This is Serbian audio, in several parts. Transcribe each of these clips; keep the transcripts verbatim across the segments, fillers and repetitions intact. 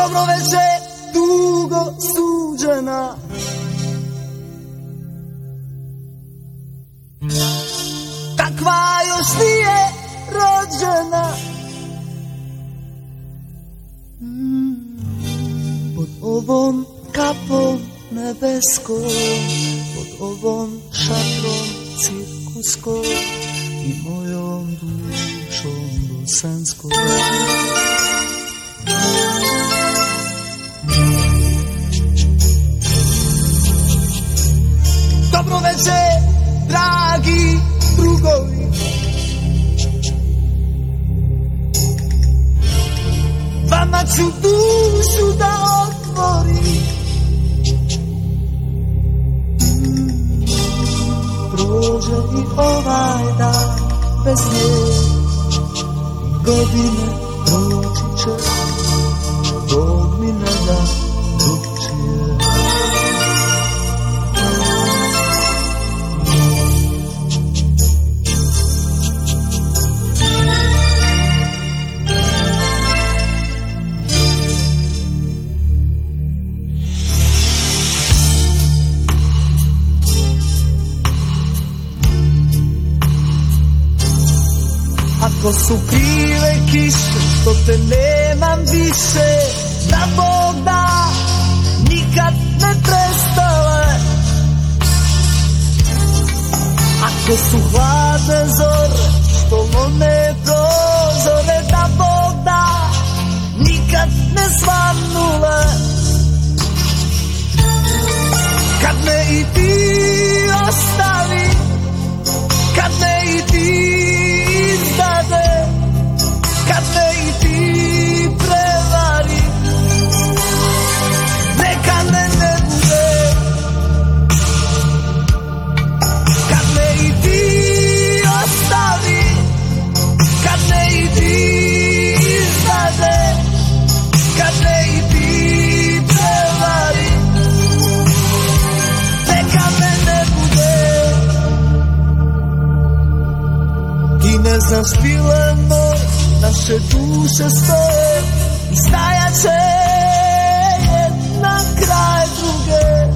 Dobro večer, dugo suđena. Takva još nije rođena. mm, Pod ovom kapom nebeskom, pod ovom šatrom cirkuskom i mojom dušom bosanskom. Dobro večer, dragi drugovi. Vama ću dušu da otvorim. Prođe i ovaj dan bez nje, godine proći će, Bog mi ne da drugčije. Ako su krive kiše, što te nemam više, da Bog da, nikad ne prestale. Ako su hladne zore, što lome prozore, da Bog da, nikad ne svanule. Kad me i ti ostavi, kad me i ti izdade, kad me i ti prevari, neka me ne bude. Kad me i ti ostavi, kad me i ti izdade, kad me i ti prevari, neka me ne bude. Ti ne znaš Mileno, naše duše stoje i stajat će jedna kraj druge.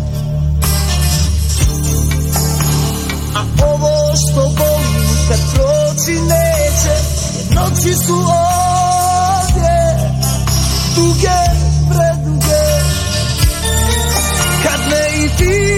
A ovo što boli kad proći neće, jer noći su ovdje duge, preduge. Kad me i ti